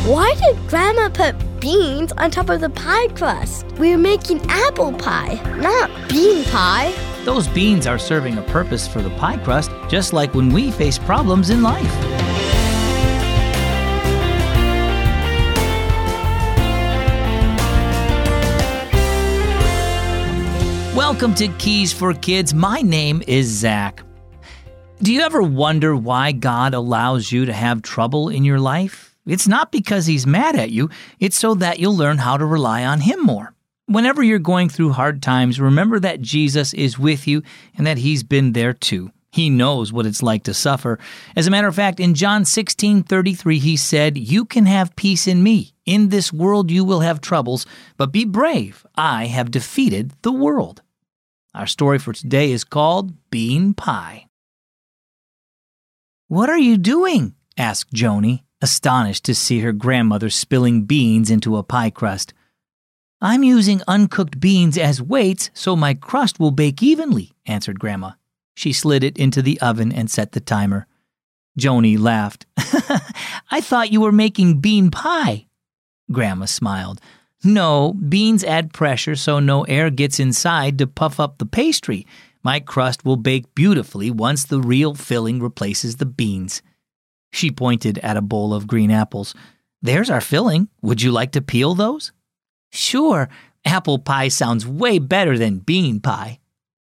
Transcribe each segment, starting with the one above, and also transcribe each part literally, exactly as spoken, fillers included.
Why did Grandma put beans on top of the pie crust? We were making apple pie, not bean pie. Those beans are serving a purpose for the pie crust, just like when we face problems in life. Welcome to Keys for Kids. My name is Zach. Do you ever wonder why God allows you to have trouble in your life? It's not because He's mad at you. It's so that you'll learn how to rely on Him more. Whenever you're going through hard times, remember that Jesus is with you and that He's been there too. He knows what it's like to suffer. As a matter of fact, in John sixteen thirty-three, He said, "You can have peace in me. In this world you will have troubles, but be brave. I have defeated the world." Our story for today is called Bean Pie. "What are you doing?" asked Joni, astonished to see her grandmother spilling beans into a pie crust. "I'm using uncooked beans as weights so my crust will bake evenly," answered Grandma. She slid it into the oven and set the timer. Joni laughed. "I thought you were making bean pie." Grandma smiled. "No, beans add pressure so no air gets inside to puff up the pastry. My crust will bake beautifully once the real filling replaces the beans." She pointed at a bowl of green apples. "There's our filling. Would you like to peel those?" "Sure. Apple pie sounds way better than bean pie."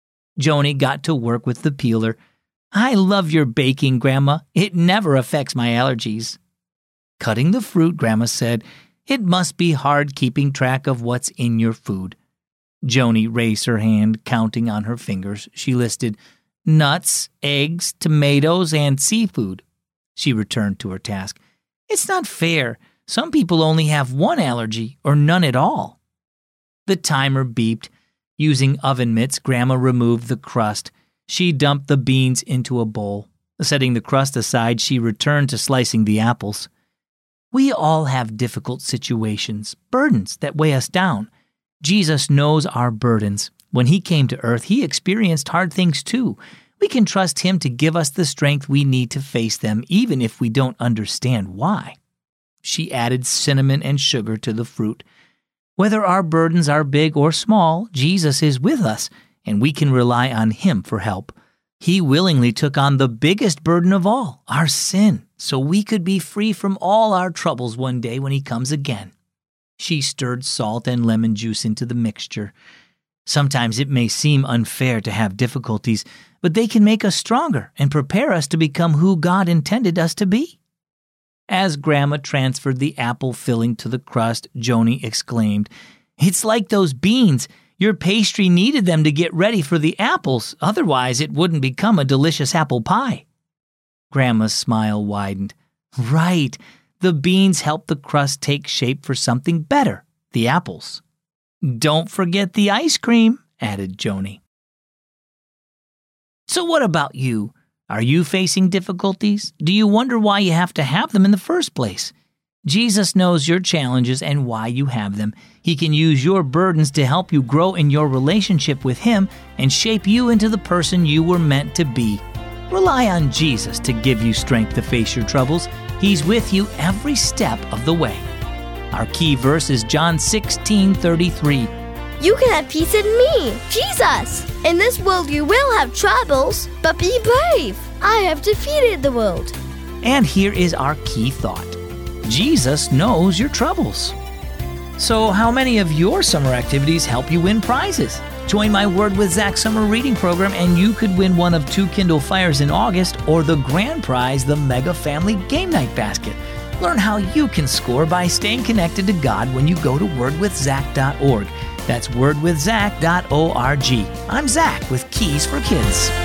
Joni got to work with the peeler. "I love your baking, Grandma. It never affects my allergies." Cutting the fruit, Grandma said, "It must be hard keeping track of what's in your food." Joni raised her hand, counting on her fingers. She listed nuts, eggs, tomatoes, and seafood. She returned to her task. "It's not fair. Some people only have one allergy or none at all." The timer beeped. Using oven mitts, Grandma removed the crust. She dumped the beans into a bowl. Setting the crust aside, she returned to slicing the apples. We all have difficult situations, burdens that weigh us down. Jesus knows our burdens. When He came to earth, He experienced hard things too. We can trust Him to give us the strength we need to face them, even if we don't understand why. She added cinnamon and sugar to the fruit. Whether our burdens are big or small, Jesus is with us, and we can rely on Him for help. He willingly took on the biggest burden of all, our sin, so we could be free from all our troubles one day when He comes again. She stirred salt and lemon juice into the mixture. Sometimes it may seem unfair to have difficulties, but they can make us stronger and prepare us to become who God intended us to be. As Grandma transferred the apple filling to the crust, Joni exclaimed, "It's like those beans. Your pastry needed them to get ready for the apples, otherwise it wouldn't become a delicious apple pie." Grandma's smile widened. "Right, the beans help the crust take shape for something better, the apples." "Don't forget the ice cream," added Joni. So what about you? Are you facing difficulties? Do you wonder why you have to have them in the first place? Jesus knows your challenges and why you have them. He can use your burdens to help you grow in your relationship with Him and shape you into the person you were meant to be. Rely on Jesus to give you strength to face your troubles. He's with you every step of the way. Our key verse is John sixteen thirty-three. You can have peace in me, Jesus. In this world you will have troubles, but be brave. I have defeated the world. And here is our key thought. Jesus knows your troubles. So how many of your summer activities help you win prizes? Join my Word with Zach summer reading program and you could win one of two Kindle Fires in August or the grand prize, the Mega Family Game Night Basket. Learn how you can score by staying connected to God when you go to word with zach dot org. That's word with zach dot org. I'm Zach with Keys for Kids.